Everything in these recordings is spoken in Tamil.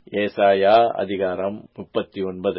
ஏசாயா அதிகாரம் 39.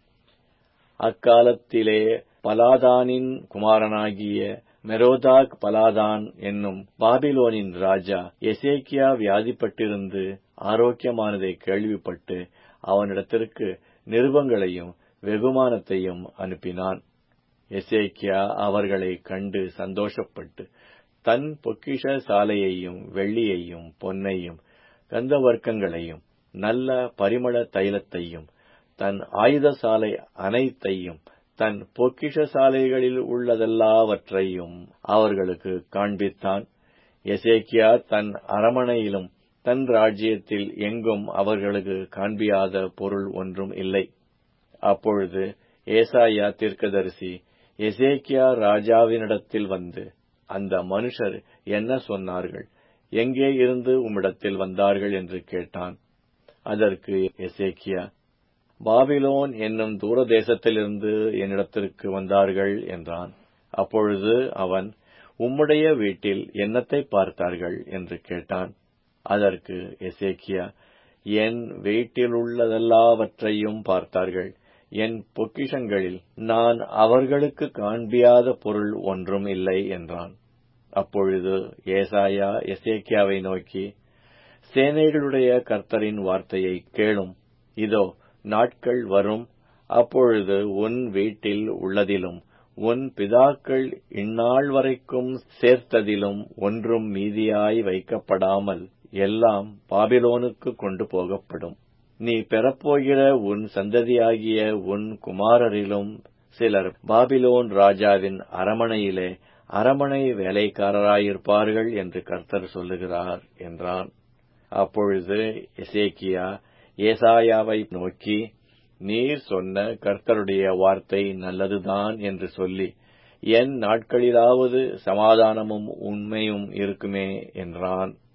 அக்காலத்திலே பலாதானின் குமாரனாகிய மெரோதாக் பலாதான் என்னும் பாபிலோனின் ராஜா எசேக்கியா வியாதிப்பட்டிருந்து ஆரோக்கியமானதை கேள்விப்பட்டு அவனிடத்திற்கு நிருபங்களையும் வெகுமானத்தையும் அனுப்பினான். எசேக்கியா அவர்களை கண்டு சந்தோஷப்பட்டு தன் பொக்கிஷ சாலையையும் வெள்ளியையும் பொன்னையும் கந்தவர்க்கங்களையும் நல்ல பரிமள தைலத்தையும் தன் ஆயுதசாலை அனைத்தையும் தன் பொக்கிஷ சாலைகளில் உள்ளதெல்லாவற்றையும் அவர்களுக்கு காண்பித்தான். எசேக்கியா தன் அரமனையிலும் தன் ராஜ்யத்தில் எங்கும் அவர்களுக்கு காண்பியாத பொருள் ஒன்றும் இல்லை. அப்பொழுது ஏசாயா தீர்க்கதரிசி எசேக்கியா ராஜாவினிடத்தில் வந்து, அந்த மனுஷர் என்ன சொன்னார்கள், எங்கே இருந்து உம்மிடத்தில் வந்தார்கள் என்று கேட்டான். அதற்கு எசேக்கியா, பாபிலோன் என்னும் தூரதேசத்திலிருந்து என்னிடத்திற்கு வந்தார்கள் என்றான். அப்பொழுது அவன், உம்முடைய வீட்டில் என்னத்தை பார்த்தார்கள் என்று கேட்டான். அதற்கு எசேக்கியா, என் வீட்டிலுள்ளதெல்லாவற்றையும் பார்த்தார்கள். என் பொக்கிஷங்களில் நான் அவர்களுக்கு காண்பியாத பொருள் ஒன்றும் இல்லை என்றான். அப்பொழுது ஏசாயா எசேக்கியாவை நோக்கி, சேனைகளுடைய கர்த்தரின் வார்த்தையை கேளும். இதோ நாட்கள் வரும், அப்பொழுது உன் வீட்டில் உள்ளதிலும் உன் பிதாக்கள் இந்நாள் வரைக்கும் சேர்த்ததிலும் ஒன்றும் மீதியாய் வைக்கப்படாமல் எல்லாம் பாபிலோனுக்கு கொண்டு போகப்படும். நீ பெறப்போகிற உன் சந்ததியாகிய உன் குமாரரிலும் சிலர் பாபிலோன் ராஜாவின் அரமனையிலே அரமனை வேலைக்காரராயிருப்பார்கள் என்று கர்த்தர் சொல்லுகிறார் என்றான். அப்பொழுது எசேக்கியா ஏசாயாவை நோக்கி, நீர் சொன்ன கர்த்தருடைய வார்த்தை நல்லதுதான் என்று சொல்லி, என் நாட்களிலாவது சமாதானமும் உண்மையும் இருக்குமே என்றான்.